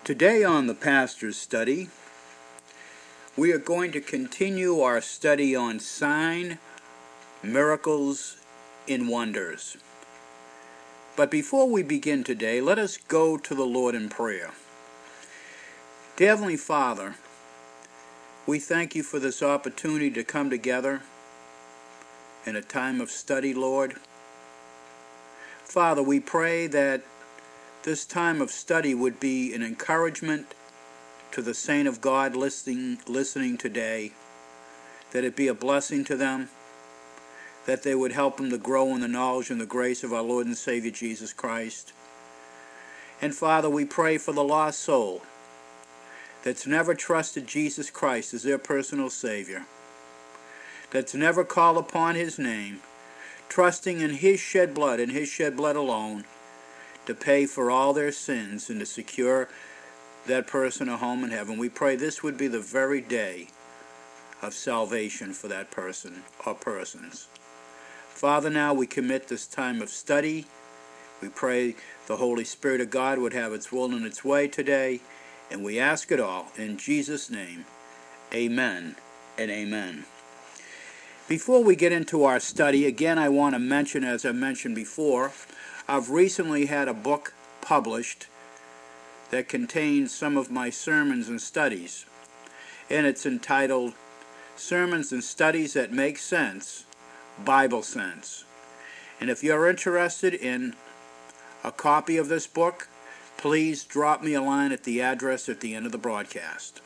Today on the Pastor's Study, we are going to continue our study on sign, miracles, and wonders. But before we begin today, let us go to the Lord in prayer. Dear Heavenly Father, we thank you for this opportunity to come together in a time of study, Lord. Father, we pray that this time of study would be an encouragement to the saint of God listening today, that it be a blessing to them, that they would help them to grow in the knowledge and the grace of our Lord and Savior Jesus Christ. And Father, we pray for the lost soul that's never trusted Jesus Christ as their personal Savior, that's never called upon His name, trusting in His shed blood and His shed blood alone, to pay for all their sins and to secure that person a home in heaven. We pray this would be the very day of salvation for that person or persons. Father, now we commit this time of study. We pray the Holy Spirit of God would have its will and its way today, and we ask it all in Jesus' name. Amen and amen. Before we get into our study, again I want to mention, as I mentioned before, I've recently had a book published that contains some of my sermons and studies, and it's entitled Sermons and Studies That Make Sense, Bible Sense. And if you're interested in a copy of this book, please drop me a line at the address at the end of the broadcast.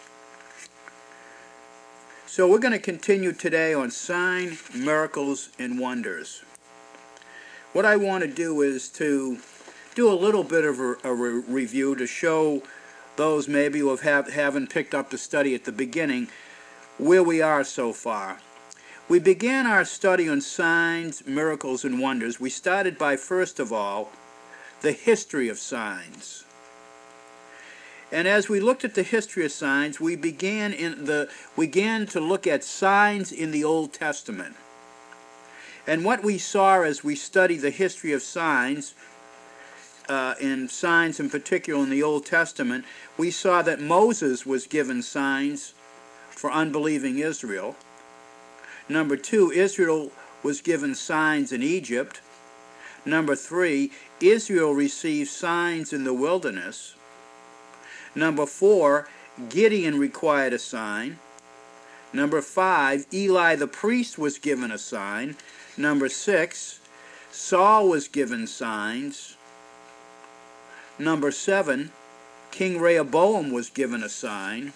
So we're going to continue today on sign, miracles, and wonders. What I want to do is to do a little bit of a review to show those maybe who haven't picked up the study at the beginning where we are so far. We began our study on signs, miracles, and wonders. We started by, first of all, the history of signs. And as we looked at the history of signs, we began to look at signs in the Old Testament. And what we saw as we studied the history of signs, and signs in particular in the Old Testament, we saw that Moses was given signs for unbelieving Israel. Number 2, Israel was given signs in Egypt. Number 3, Israel received signs in the wilderness. Number 4, Gideon required a sign. Number 5, Eli the priest was given a sign. Number 6, Saul was given signs. Number 7, King Rehoboam was given a sign.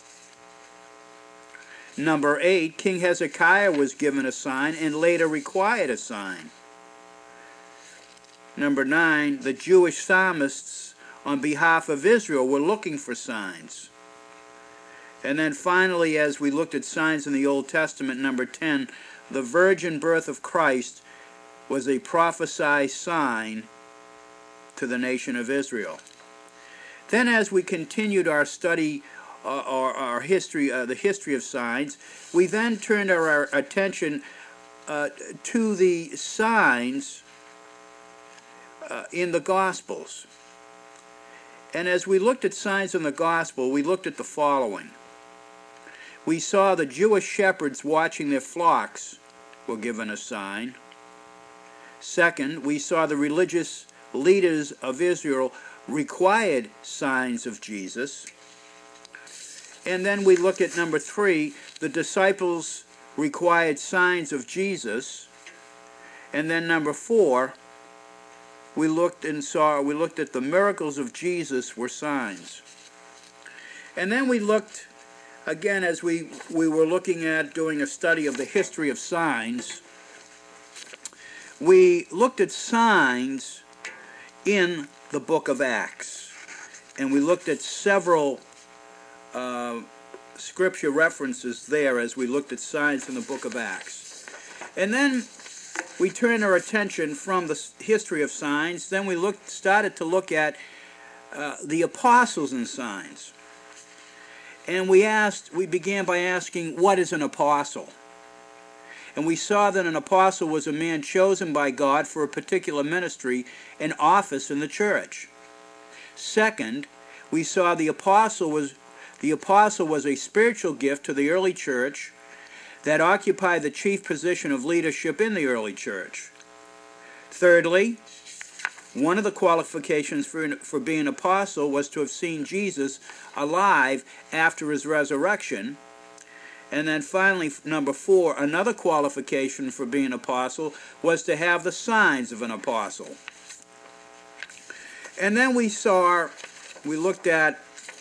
Number 8, King Hezekiah was given a sign and later required a sign. Number 9, the Jewish psalmists on behalf of Israel were looking for signs. And then finally, as we looked at signs in the Old Testament, number 10, the virgin birth of Christ was a prophesied sign to the nation of Israel. Then as we continued our study, our history, the history of signs, we then turned our attention to the signs in the Gospels. And as we looked at signs in the Gospel, we looked at the following. We saw the Jewish shepherds watching their flocks were given a sign. Second, we saw the religious leaders of Israel required signs of Jesus. And then we look at number 3, the disciples required signs of Jesus. And then number 4, we looked at the miracles of Jesus were signs. And then we looked, again, as we were looking at doing a study of the history of signs, we looked at signs in the book of Acts. And we looked at several scripture references there as we looked at signs in the book of Acts. And then we turned our attention from the history of signs. Then we started to look at the apostles and signs. And we began by asking, what is an apostle? And we saw that an apostle was a man chosen by God for a particular ministry and office in the church. Second, we saw the apostle was a spiritual gift to the early church that occupied the chief position of leadership in the early church. Thirdly, one of the qualifications for being an apostle was to have seen Jesus alive after his resurrection. And then finally, number 4, another qualification for being an apostle was to have the signs of an apostle. And then we looked at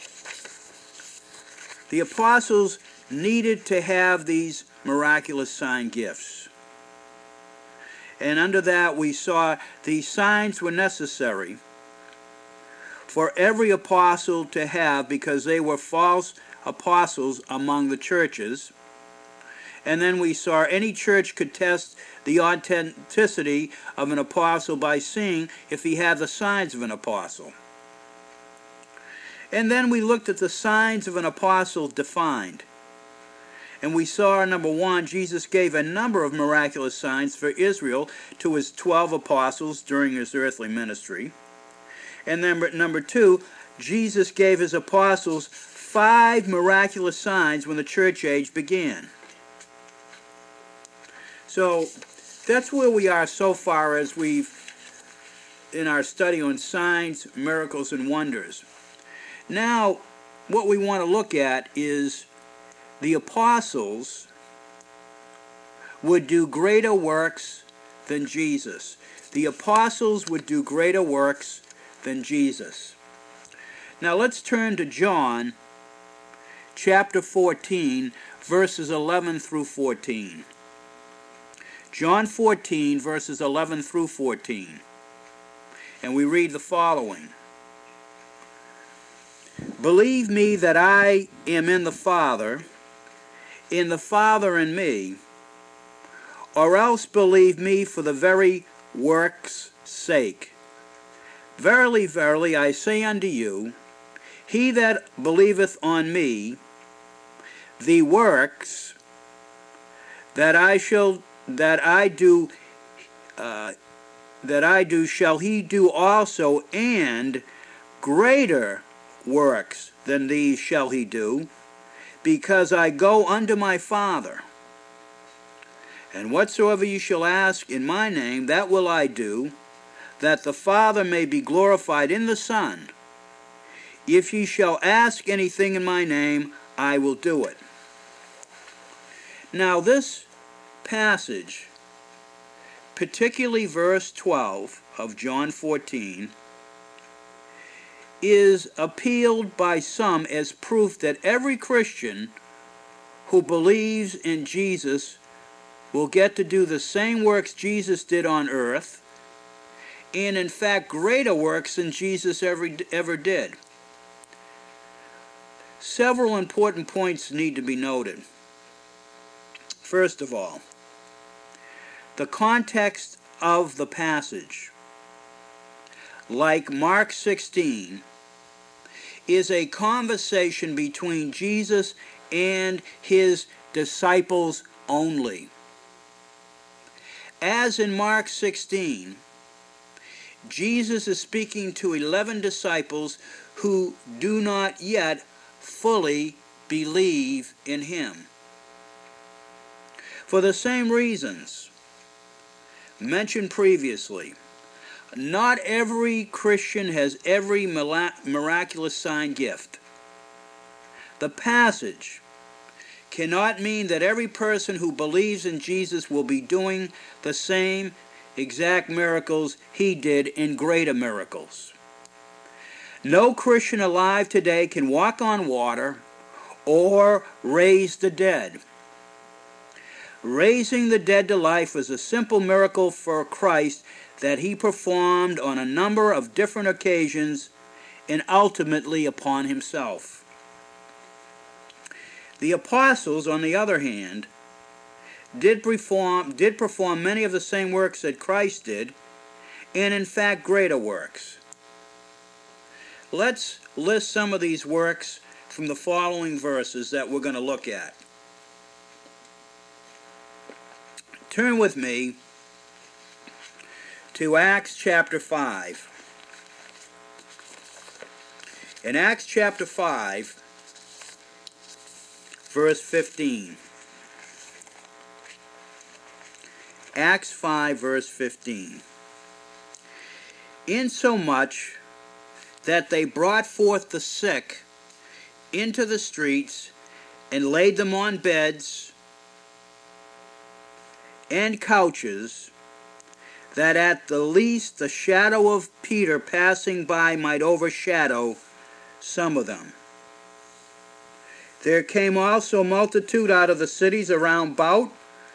the apostles needed to have these miraculous sign gifts. And under that we saw these signs were necessary for every apostle to have, because they were false apostles among the churches. And then we saw any church could test the authenticity of an apostle by seeing if he had the signs of an apostle. And then we looked at the signs of an apostle defined. And we saw, number 1, Jesus gave a number of miraculous signs for Israel to his 12 apostles during his earthly ministry. And then number 2, Jesus gave his apostles 5 miraculous signs when the church age began. So that's where we are so far as in our study on signs, miracles, and wonders. Now, what we want to look at is the apostles would do greater works than Jesus. The apostles would do greater works than Jesus. Now let's turn to John chapter 14, verses 11 through 14. John 14, verses 11 through 14. And we read the following. Believe me that I am in the Father in me, or else believe me for the very work's sake. Verily, verily, I say unto you, he that believeth on me, the works that I do shall he do also, and greater works than these shall he do, because I go unto my Father. And whatsoever you shall ask in my name, that will I do, that the Father may be glorified in the Son. If ye shall ask anything in my name, I will do it. Now this passage, particularly verse 12 of John 14, is appealed by some as proof that every Christian who believes in Jesus will get to do the same works Jesus did on earth, and in fact greater works than Jesus ever did. Several important points need to be noted. First of all, the context of the passage, like Mark 16, is a conversation between Jesus and his disciples only. As in Mark 16, Jesus is speaking to 11 disciples who do not yet fully believe in him. For the same reasons mentioned previously, not every Christian has every miraculous sign gift. The passage cannot mean that every person who believes in Jesus will be doing the same exact miracles he did in greater miracles. No Christian alive today can walk on water or raise the dead. Raising the dead to life was a simple miracle for Christ that he performed on a number of different occasions and ultimately upon himself. The apostles, on the other hand, did perform many of the same works that Christ did, and in fact greater works. Let's list some of these works from the following verses that we're going to look at. Turn with me to Acts chapter 5. In Acts chapter 5, verse 15. Acts 5, verse 15. Insomuch that they brought forth the sick into the streets, and laid them on beds and couches, that at the least the shadow of Peter passing by might overshadow some of them. There came also multitude out of the cities around about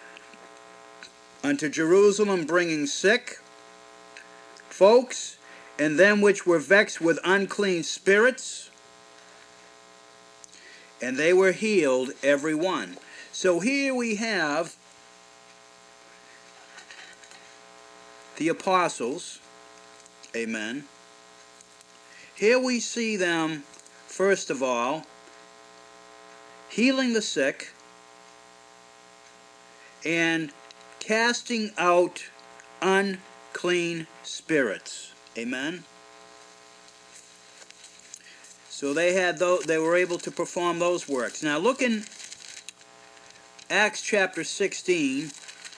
unto Jerusalem, bringing sick folks, and them which were vexed with unclean spirits, and they were healed every one. So here we have the apostles, amen. Here we see them, first of all, healing the sick and casting out unclean spirits, amen. So they were able to perform those works. Now look in Acts chapter 16.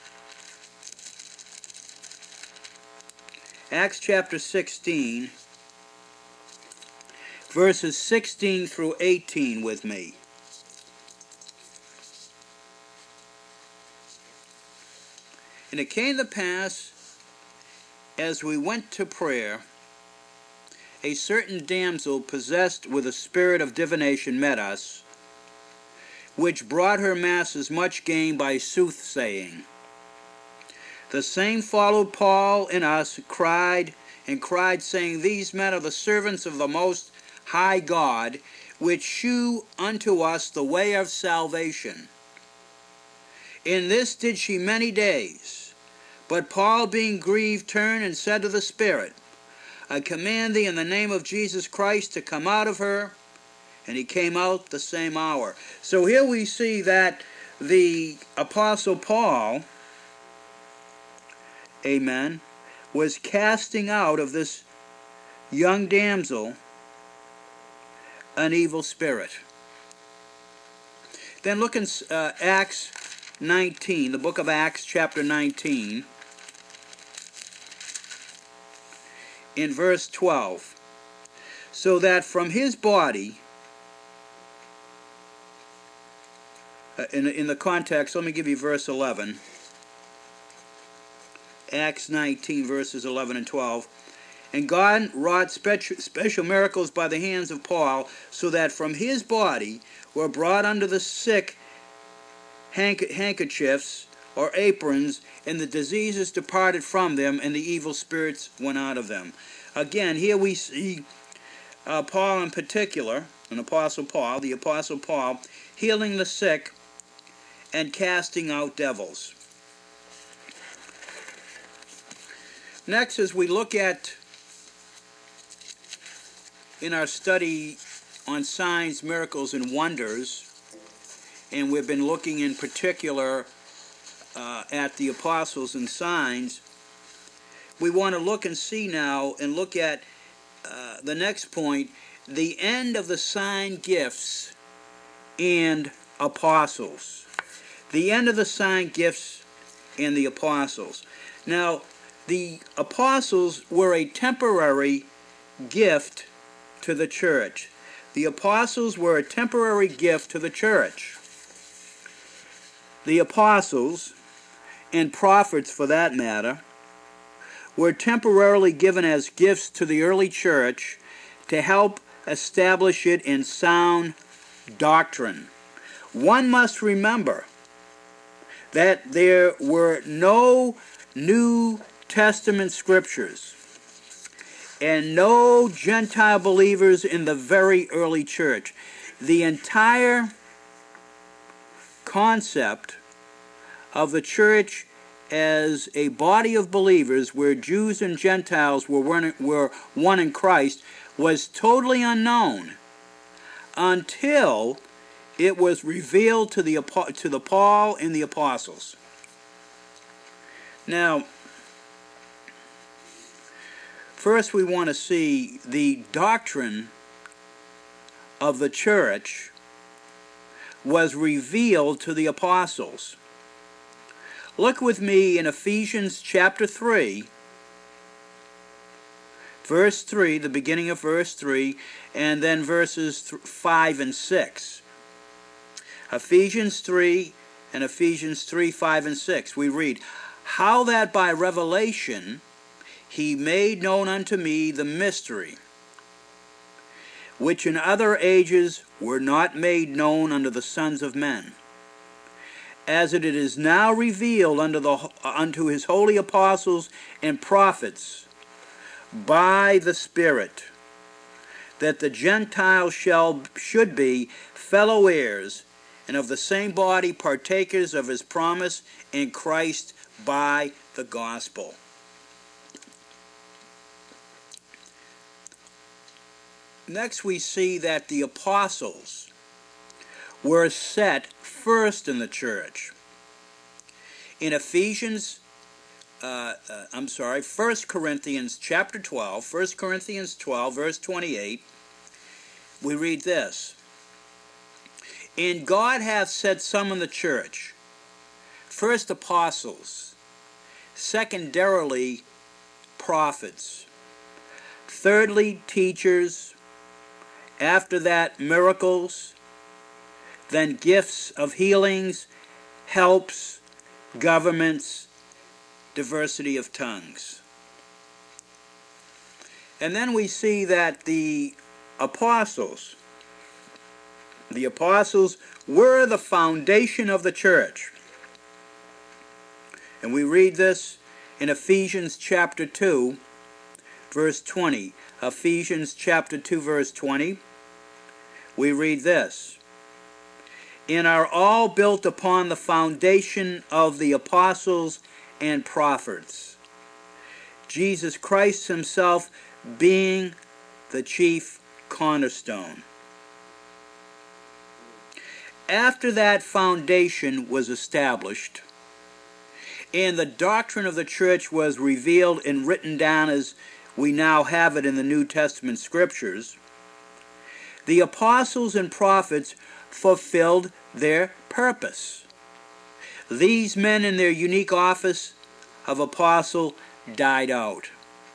Acts chapter 16, verses 16 through 18 with me. And it came to pass, as we went to prayer, a certain damsel possessed with a spirit of divination met us, which brought her masses much gain by soothsaying. The same followed Paul and us, cried, saying, These men are the servants of the Most High God, which shew unto us the way of salvation. In this did she many days. But Paul, being grieved, turned and said to the Spirit, I command thee in the name of Jesus Christ to come out of her. And he came out the same hour. So here we see that the Apostle Paul, amen, was casting out of this young damsel an evil spirit. Then look in Acts 19, the book of Acts chapter 19, in verse 12. So that from his body, in the context, let me give you verse 11. Acts 19, verses 11 and 12. And God wrought special miracles by the hands of Paul, so that from his body were brought unto the sick handkerchiefs or aprons, and the diseases departed from them, and the evil spirits went out of them. Again, here we see Paul in particular, the Apostle Paul, healing the sick and casting out devils. Next, as we look at, in our study on signs, miracles, and wonders, and we've been looking in particular at the apostles and signs, we want to look and see now, and look at the next point, the end of the sign gifts and apostles. The end of the sign gifts and the apostles. Now, the apostles were a temporary gift to the church. The apostles were a temporary gift to the church. The apostles, and prophets for that matter, were temporarily given as gifts to the early church to help establish it in sound doctrine. One must remember that there were no New Testament scriptures and no Gentile believers in the very early church. The entire concept of the church as a body of believers where Jews and Gentiles were one in Christ was totally unknown until it was revealed to the Paul and the apostles. Now, first we want to see the doctrine of the church was revealed to the apostles. Look with me in Ephesians chapter 3, verse 3, the beginning of verse 3, and then verses 5 and 6. Ephesians 3 and Ephesians 3, 5 and 6. We read, "How that by revelation he made known unto me the mystery, which in other ages were not made known unto the sons of men, as it is now revealed unto his holy apostles and prophets by the Spirit, that the Gentiles should be fellow heirs, and of the same body partakers of his promise in Christ by the gospel." Next we see that the apostles were set first in the church. In First Corinthians chapter 12, 1 Corinthians 12, verse 28, we read this, "And God hath set some in the church, first apostles, secondarily prophets, thirdly teachers, after that miracles, then gifts of healings, helps, governments, diversity of tongues." And then we see that the apostles were the foundation of the church. And we read this in Ephesians chapter 2, verse 20. Ephesians chapter 2, verse 20. We read this, "And are all built upon the foundation of the apostles and prophets, Jesus Christ himself being the chief cornerstone." After that foundation was established, and the doctrine of the church was revealed and written down as we now have it in the New Testament scriptures, the apostles and prophets fulfilled their purpose. These men in their unique office of apostle died out.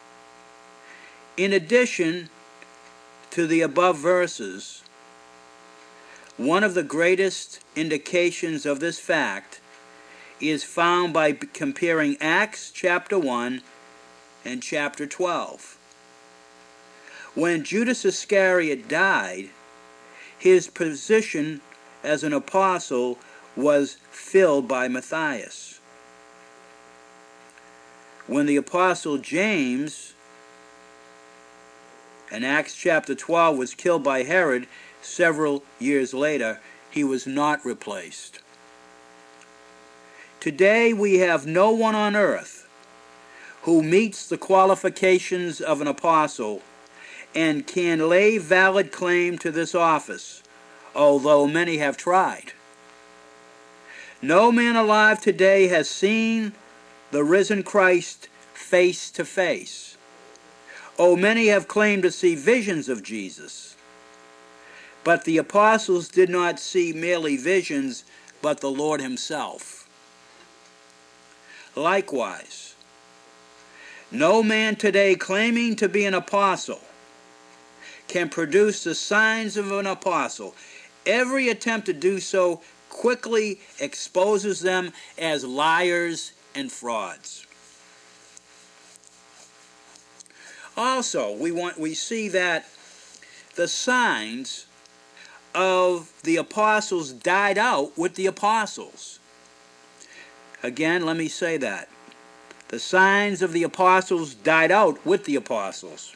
In addition to the above verses, one of the greatest indications of this fact is found by comparing Acts chapter 1 and chapter 12. When Judas Iscariot died, his position as an apostle was filled by Matthias. When the apostle James in Acts chapter 12 was killed by Herod several years later, he was not replaced. Today we have no one on earth who meets the qualifications of an apostle and can lay valid claim to this office, although many have tried. No man alive today has seen the risen Christ face to face. Oh, many have claimed to see visions of Jesus. But the apostles did not see merely visions, but the Lord himself. Likewise, no man today claiming to be an apostle can produce the signs of an apostle. Every attempt to do so quickly exposes them as liars and frauds. Also, we see that the signs of the apostles died out with the apostles. Again, let me say that. The signs of the apostles died out with the apostles.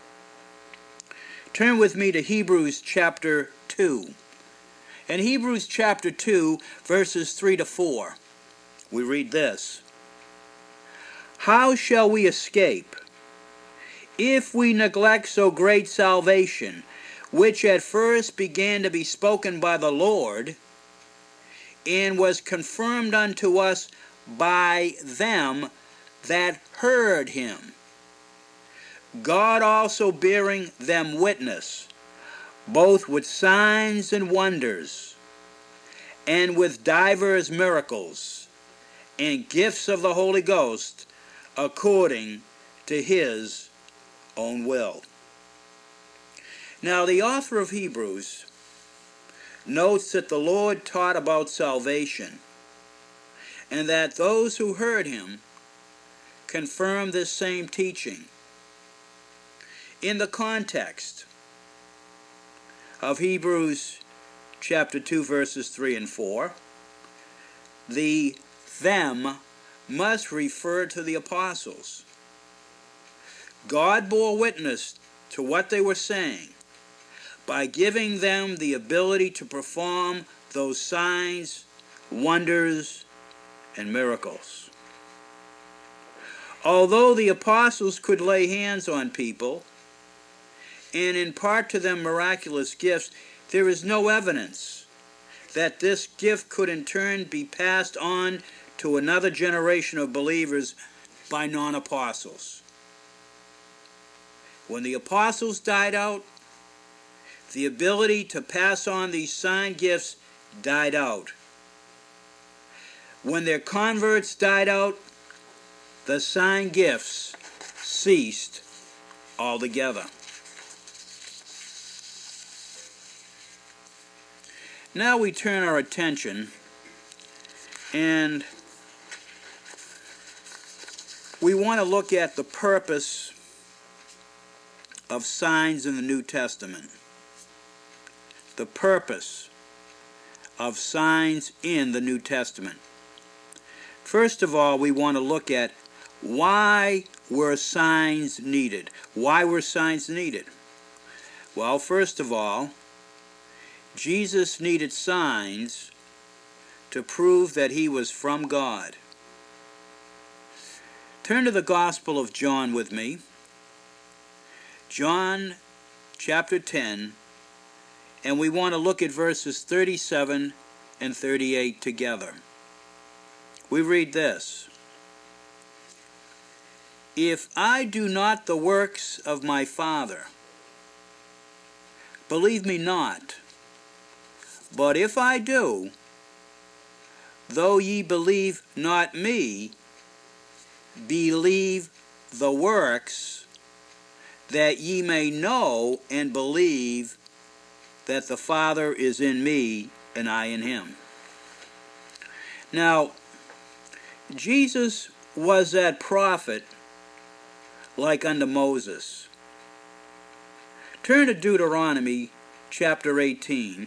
Turn with me to Hebrews chapter 2. In Hebrews chapter 2, verses 3 to 4, we read this. "How shall we escape if we neglect so great salvation, which at first began to be spoken by the Lord, and was confirmed unto us by them that heard him, God also bearing them witness, both with signs and wonders, and with divers miracles, and gifts of the Holy Ghost, according to his own will. Now, the author of Hebrews notes that the Lord taught about salvation, and that those who heard him confirmed this same teaching. In the context of Hebrews chapter 2, verses 3 and 4, the them must refer to the apostles. God bore witness to what they were saying by giving them the ability to perform those signs, wonders, and miracles. Although the apostles could lay hands on people and impart to them miraculous gifts, there is no evidence that this gift could in turn be passed on to another generation of believers by non-apostles. When the apostles died out, the ability to pass on these sign gifts died out. When their converts died out, the sign gifts ceased altogether. Now we turn our attention and we want to look at the purpose of signs in the New Testament. The purpose of signs in the New Testament. First of all, we want to look at why were signs needed? Why were signs needed? Well, first of all, Jesus needed signs to prove that he was from God. Turn to the Gospel of John with me. John chapter 10, and we want to look at verses 37 and 38 together. We read this: If I do not the works of my Father, believe me not. But if I do, though ye believe not me, believe the works, that ye may know and believe that the Father is in me and I in him. Now, Jesus was that prophet like unto Moses. Turn to Deuteronomy chapter 18.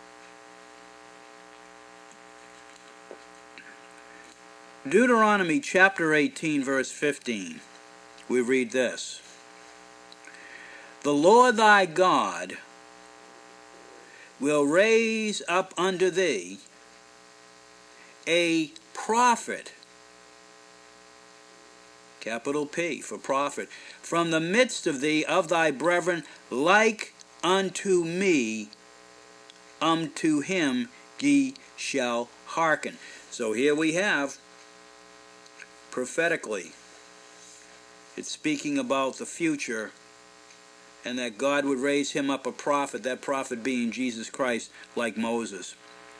Deuteronomy chapter 18, verse 15. We read this: The Lord thy God will raise up unto thee a prophet, capital P for prophet, from the midst of thee, of thy brethren, like unto me, unto him ye shall hearken. So here we have, prophetically, it's speaking about the future, and that God would raise him up a prophet, that prophet being Jesus Christ, like Moses.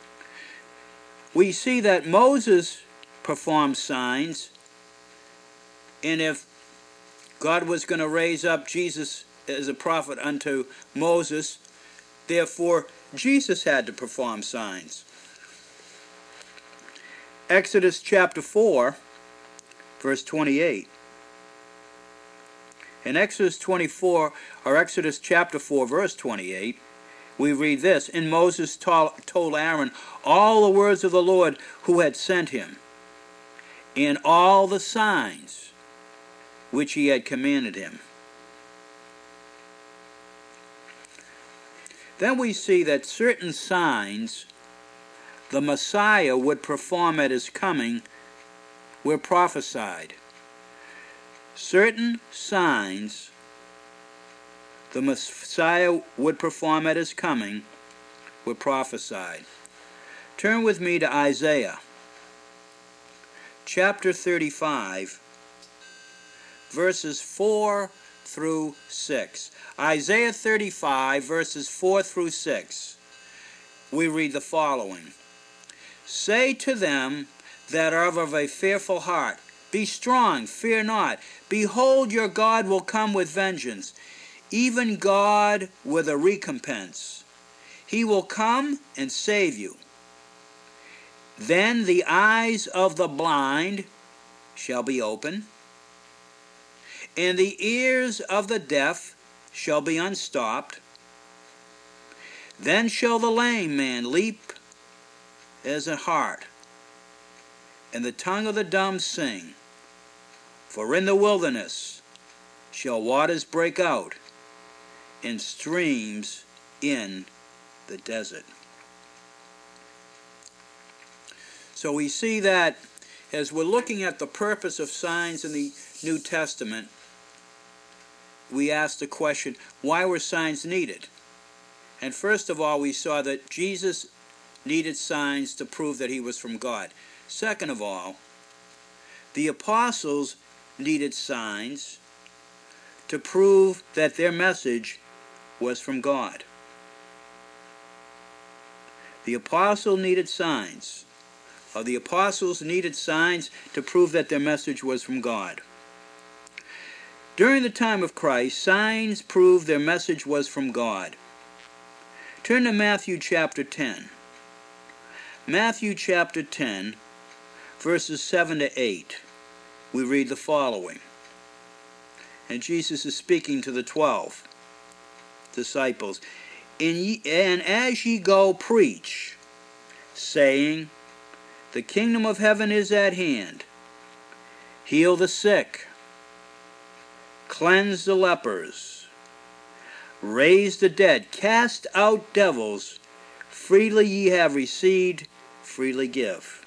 We see that Moses performed signs, and if God was going to raise up Jesus as a prophet unto Moses, therefore Jesus had to perform signs. Exodus chapter 4, verse 28. In Exodus 24, or Exodus chapter 4, verse 28, we read this: And Moses told Aaron all the words of the Lord who had sent him, and all the signs which he had commanded him. Then we see that certain signs the Messiah would perform at his coming were prophesied. Certain signs the Messiah would perform at his coming were prophesied. Turn with me to Isaiah chapter 35, verses 4 through 6. Isaiah 35, verses 4 through 6. We read the following. Say to them that are of a fearful heart, be strong, fear not. Behold, your God will come with vengeance, even God with a recompense. He will come and save you. Then the eyes of the blind shall be open, and the ears of the deaf shall be unstopped. Then shall the lame man leap as a hart, and the tongue of the dumb sing. For in the wilderness shall waters break out, and streams in the desert. So we see that as we're looking at the purpose of signs in the New Testament, we ask the question, why were signs needed? And first of all, we saw that Jesus needed signs to prove that he was from God. Second of all, the apostles needed signs to prove that their message was from God. The apostles needed signs to prove that their message was from God. During the time of Christ, signs proved their message was from God. Turn to Matthew chapter 10. Matthew chapter 10, verses 7 to 8. We read the following. And Jesus is speaking to the 12 disciples. And as ye go, preach, saying, the kingdom of heaven is at hand. Heal the sick, cleanse the lepers, raise the dead, cast out devils. Freely ye have received, freely give.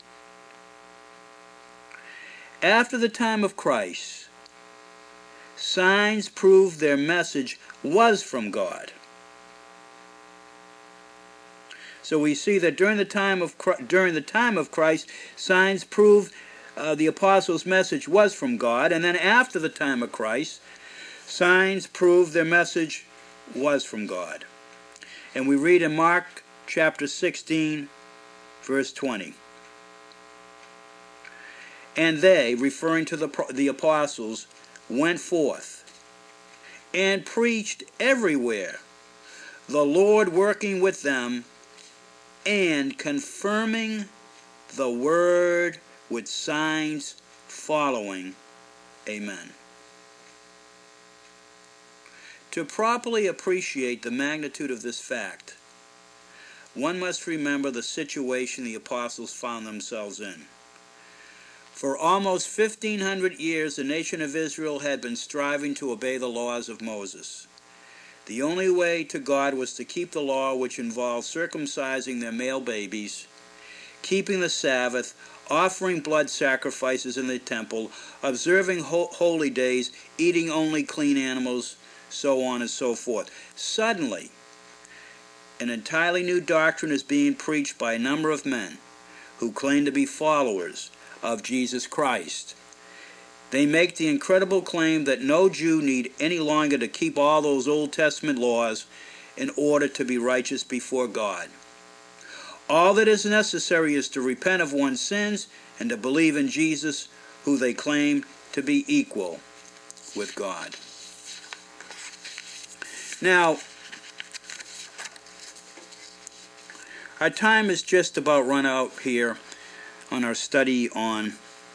After the time of Christ, signs proved their message was from God. So we see that during the time of Christ, signs proved the apostles' message was from God, and then after the time of Christ, signs proved their message was from God. And we read in Mark chapter 16, verse 20. And they, referring to the apostles, went forth and preached everywhere, the Lord working with them and confirming the word with signs following. Amen. To properly appreciate the magnitude of this fact, one must remember the situation the apostles found themselves in. For almost 1,500 years, the nation of Israel had been striving to obey the laws of Moses. The only way to God was to keep the law, which involved circumcising their male babies, keeping the Sabbath, offering blood sacrifices in the temple, observing holy days, eating only clean animals, so on and so forth. Suddenly, an entirely new doctrine is being preached by a number of men who claim to be followers of Jesus Christ. They make the incredible claim that no Jew need any longer to keep all those Old Testament laws in order to be righteous before God. All that is necessary is to repent of one's sins and to believe in Jesus, who they claim to be equal with God. Now, our time is just about run out here on our study on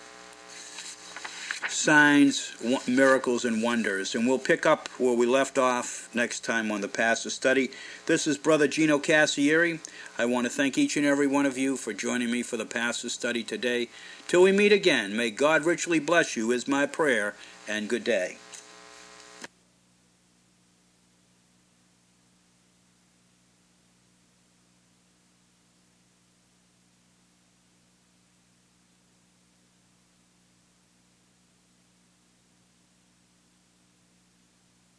signs, miracles, and wonders. And we'll pick up where we left off next time on the Pastor Study. This is Brother Gino Cassieri. I want to thank each and every one of you for joining me for the Pastor Study today. Till we meet again, may God richly bless you is my prayer, and good day.